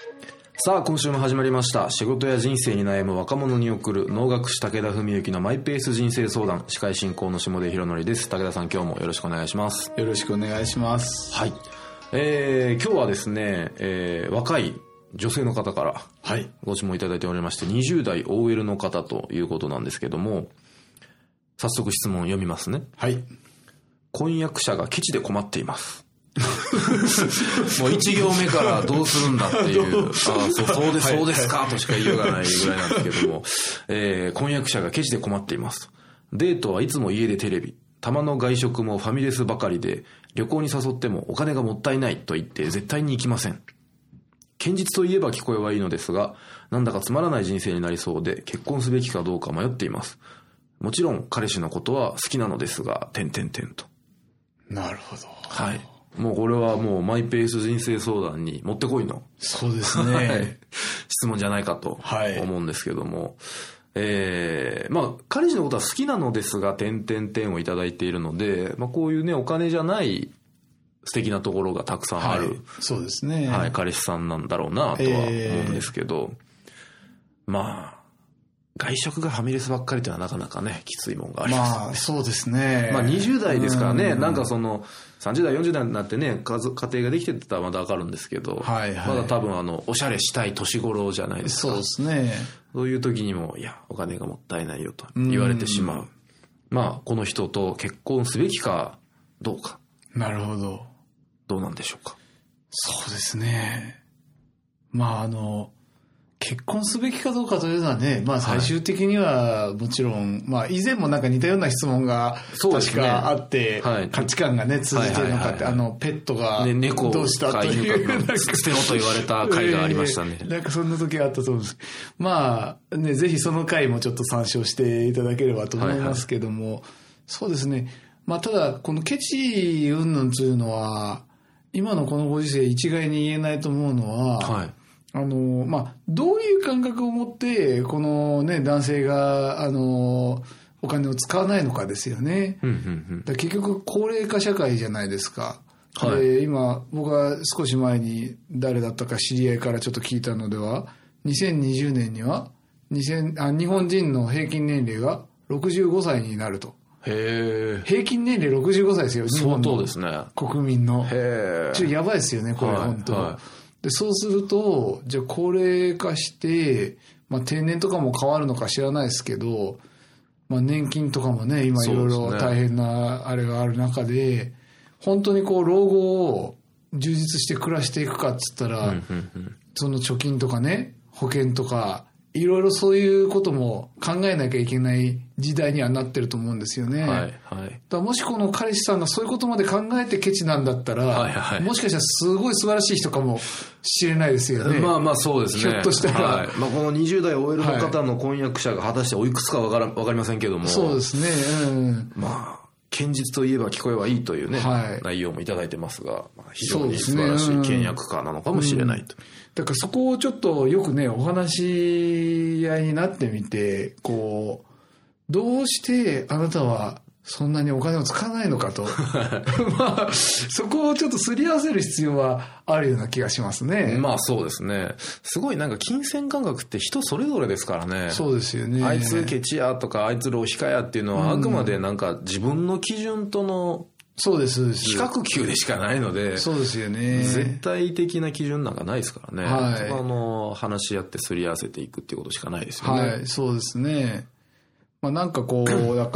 さあ今週も始まりました。仕事や人生に悩む若者に送る能楽師武田文幸のマイペース人生相談。司会進行の下出博則です。武田さん、今日もよろしくお願いします。 よろしくお願いします。 はい。今日はですね、若い女性の方からご質問いただいておりまして、20代 OL の方ということなんですけども、早速質問読みますね。 はい。 婚約者がケチで困っています。もう一行目からどうするんだっていうそうですかとしか言いようがないぐらいなんですけども、婚約者がケチで困っています。デートはいつも家でテレビ、たまの外食もファミレスばかりで、旅行に誘ってもお金がもったいないと言って絶対に行きません。堅実といえば聞こえはいいのですが、なんだかつまらない人生になりそうで、結婚すべきかどうか迷っています。もちろん彼氏のことは好きなのですが、と。 なるほど。 はい。もうこれはもうマイペース人生相談にもってこいの。 そうですね。はい、 質問じゃないかと思うんですけども。まあ、彼氏のことは好きなのですが、をいただいているので、まあこういうね、お金じゃない素敵なところがたくさんある。 はい、そうですね。 はい、彼氏さんなんだろうなとは思うんですけど、まあ、外食がファミレスばっかりというのはなかなかね、きついもんがありますね。 まあ、そうですね。 まあ20代ですからね、なんかその、30代、40代になってね、家庭ができてたらまだわかるんですけど、はいはい、まだ多分おしゃれしたい年頃じゃないですか。 そうですね。 そういう時にも、いや、お金がもったいないよと言われてしまう。まあ、この人と結婚すべきかどうか。 なるほど。 どうなんでしょうか。 そうですね。まあ結婚すべきかどうかというのはね、まあ最終的にはもちろん、まあ以前もなんか似たような質問が確かあって、価値観がね通じてるのかって、ペットがどうしたという捨てろと言われた回がありましたね。 なんかそんな時があったと思うんです。まあね、ぜひその回もちょっと参照していただければと思いますけども、そうですね。まあただこのケチ云々というのは、今のこのご時世一概に言えないと思うのは、まあ、どういう感覚を持って、このね、男性が、お金を使わないのかですよね。だ結局、高齢化社会じゃないですか。はい、今、僕は少し前に誰だったか知り合いからちょっと聞いたのでは、2020年には、日本人の平均年齢が65歳になると。平均年齢65歳ですよ、日本の国民の。ちょっとやばいですよね、これ、本当。で、そうすると、じゃあ高齢化して、まあ定年とかも変わるのか知らないですけど、まあ年金とかもね、今いろいろ大変なあれがある中で、本当にこう老後を充実して暮らしていくかっつったら、その貯金とかね、保険とか、いろいろそういうことも考えなきゃいけない時代にはなってると思うんですよね。はいはい、だからもしこの彼氏さんがそういうことまで考えてケチなんだったら、もしかしたらすごい素晴らしい人かもしれないですよね。 まあまあそうですね。 ひょっとしたら。 はい、まあこの20代 OL の方の婚約者が果たしておいくつかわかりませんけども。 そうですね。 まあ、堅実といえば聞こえはいいというね、内容もいただいてますが、非常に素晴らしい倹約家なのかもしれないと。 だからそこをちょっとよくね、お話し合いになってみて、こう、どうしてあなたはそんなにお金を使わないのかと。まあ、そこをちょっとすり合わせる必要はあるような気がしますね。 まあそうですね。すごいなんか金銭感覚って人それぞれですからね。 そうですよね。 あいつケチやとか、あいつ浪費家やっていうのはあくまでなんか自分の基準とのそうです。 比較級でしかないので。 そうですよね。 絶対的な基準なんかないですからね。 はい。 そこ話し合ってすり合わせていくっていうことしかないですよね。 はい、そうですね。まあなんかこう、だから、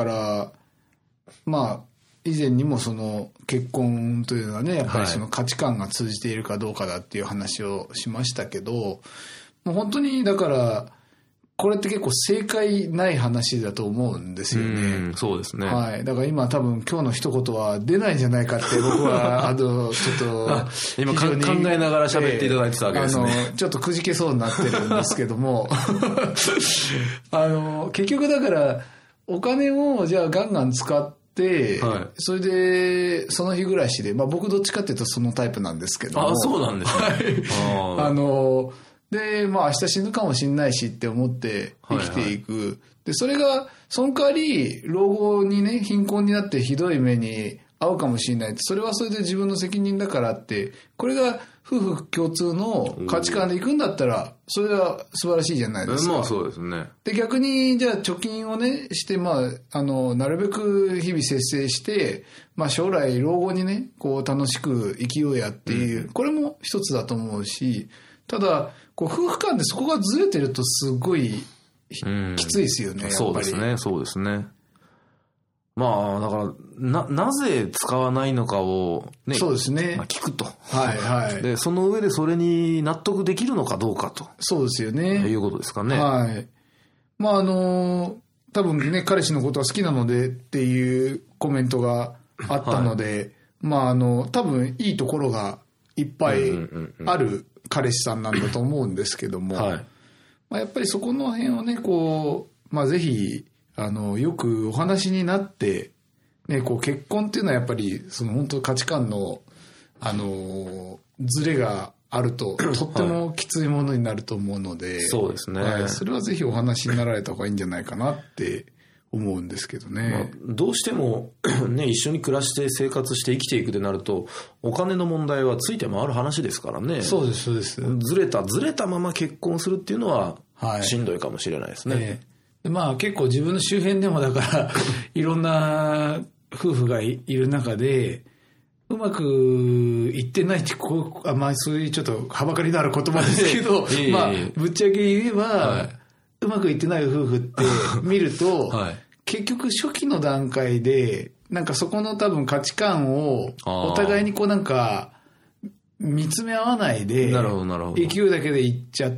まあ、以前にもその結婚というのはね、やっぱりその価値観が通じているかどうかだっていう話をしましたけど、もう本当にだから、これって結構正解ない話だと思うんですよね。 そうですね。 はい。だから今多分今日の一言は出ないんじゃないかって僕は、ちょっと今考えながら喋っていただいてたわけですね。 ちょっとくじけそうになってるんですけども、結局だから、お金をじゃあガンガン使って、それで、その日暮らしで、まあ僕どっちかっていうとそのタイプなんですけども。 あ、そうなんですね。 はい。で、まあ明日死ぬかもしんないしって思って生きていく。で、それが、その代わり、老後にね、貧困になってひどい目に遭うかもしれない。それはそれで自分の責任だからって、これが夫婦共通の価値観で行くんだったら、それは素晴らしいじゃないですか。 まあそうですね。 で、逆に、じゃあ貯金をね、して、まあ、なるべく日々節制して、まあ将来老後にね、こう楽しく生きようやっていう、これも一つだと思うし、ただ、こう夫婦間でそこがずれてるとすごいきついですよね、やっぱり。 そうですね、そうですね。まあ、だから、なぜ使わないのかをね、 そうですね。 まあ、聞くと。 はいはい。 で、その上でそれに納得できるのかどうかと。 そうですよね。 いうことですかね。 はい。まあ多分ね、彼氏のことは好きなのでっていうコメントがあったので、はい、まあ多分いいところがいっぱいある彼氏さんなんだと思うんですけども、はい、まあ、やっぱりそこの辺をね、こう、まあぜひ、よくお話になって、ね、こう結婚っていうのはやっぱり、その本当価値観の、ずれがあると、とってもきついものになると思うので、 そうですね。 はい、それはぜひお話になられた方がいいんじゃないかなって思うんですけどね。 まあ、どうしても、ね、一緒に暮らして生活して生きていくとなると、お金の問題はついて回る話ですからね。 そうです、そうです。 ずれたまま結婚するっていうのは、しんどいかもしれないですね。 まあ結構自分の周辺でもだからいろんな夫婦が いる中でうまくいってないってまあそういうちょっとはばかりのある言葉ですけどまあぶっちゃけ言えば、はい、うまくいってない夫婦って見ると、はい、結局初期の段階でなんかそこの多分価値観をお互いにこうなんか見つめ合わないで、勢いだけでいっちゃって、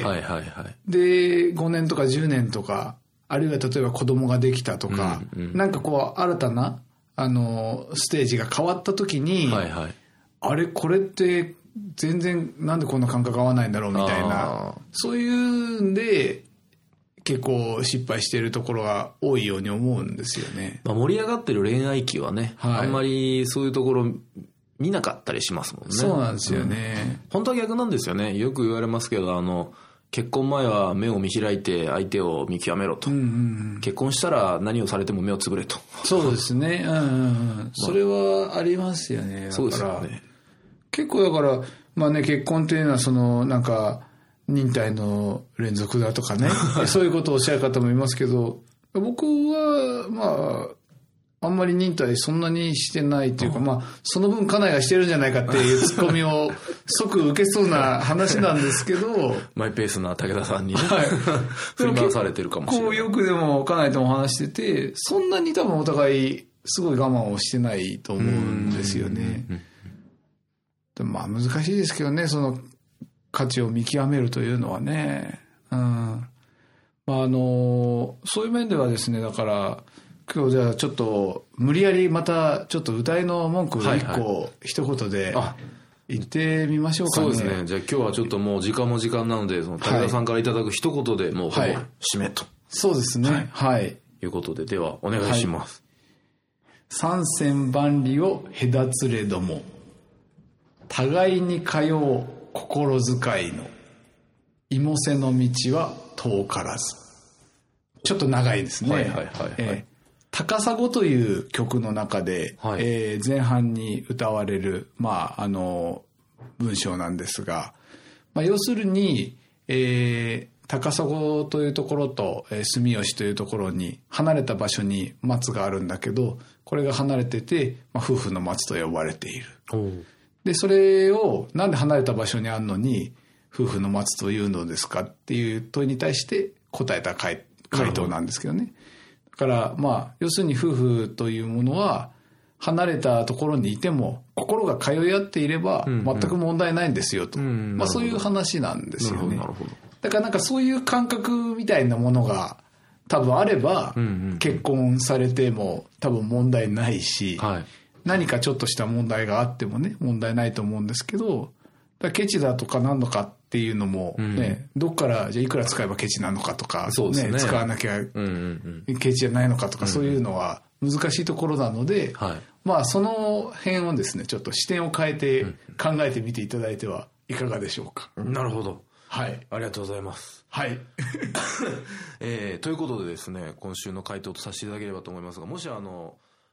はいはいはい、で、5年とか10年とか、あるいは例えば子供ができたとか、なんかこう、新たな、ステージが変わった時に、はいはい、あれ、これって全然なんでこんな感覚合わないんだろうみたいな、そういうんで、結構失敗しているところが多いように思うんですよね。 まあ、盛り上がってる恋愛期はね、はい、あんまりそういうところ、見なかったりしますもんね。 そうなんですよね。 本当は逆なんですよね。よく言われますけど、結婚前は目を見開いて相手を見極めろと。結婚したら何をされても目をつぶれと。 そうですね。それはありますよね。 そうですよね。 結構だから、まあね、結婚っていうのはその、なんか、忍耐の連続だとかね。そういうことをおっしゃる方もいますけど、僕は、まあ、あんまり忍耐そんなにしてないというか、まあ、その分家内がしてるんじゃないかっていうツッコミを即受けそうな話なんですけど。 マイペースな武田さんにね、はい、振り回されてるかもしれない。 こうよくでも家内とも話してて、そんなに多分お互いすごい我慢をしてないと思うんですよね。でまあ難しいですけどね、その価値を見極めるというのはね。まあそういう面ではですね、だから、今日じゃあちょっと無理やりまたちょっと歌いの文句を一個一言で言ってみましょうかね。 そうですね。じゃあ今日はちょっともう時間も時間なので、その武田さんからいただく一言でもうほぼ締めと。 そうですね。はい。 いうことで、ではお願いします。 三千万里を隔つれども、互いに通う心遣いの、芋瀬の道は遠からず。ちょっと長いですね。はいはいはい、はい。高砂という曲の中で、はい、前半に歌われる、まあ、文章なんですが、まあ、要するに、高砂というところと、住吉というところに離れた場所に松があるんだけど、これが離れてて、まあ、夫婦の松と呼ばれている。で、それをなんで離れた場所にあるのに夫婦の松というのですかっていう問いに対して答えた回答なんですけどね。だからまあ要するに夫婦というものは離れたところにいても心が通い合っていれば全く問題ないんですよと、まあ、そういう話なんですよね。だからなんかそういう感覚みたいなものが多分あれば結婚されても多分問題ないし、何かちょっとした問題があってもね問題ないと思うんですけど、だケチだとか何のかっていうのもね、どっからじゃあいくら使えばケチなのかとか、ね、使わなきゃケチじゃないのかとか、そういうのは難しいところなので、まあその辺をですねちょっと視点を変えて考えてみていただいてはいかがでしょうか。 なるほど。 はい。 ありがとうございます。 はい。 ということでですね、今週の回答とさせていただければと思いますが、もし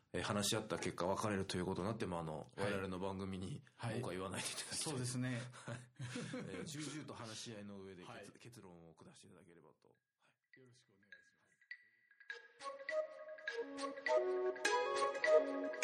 話し合った結果別れるということになっても、我々の番組に文句は言わないでいただきたい。 そうですね。 重々と話し合いの上で結論を下していただければと。 よろしくお願いします。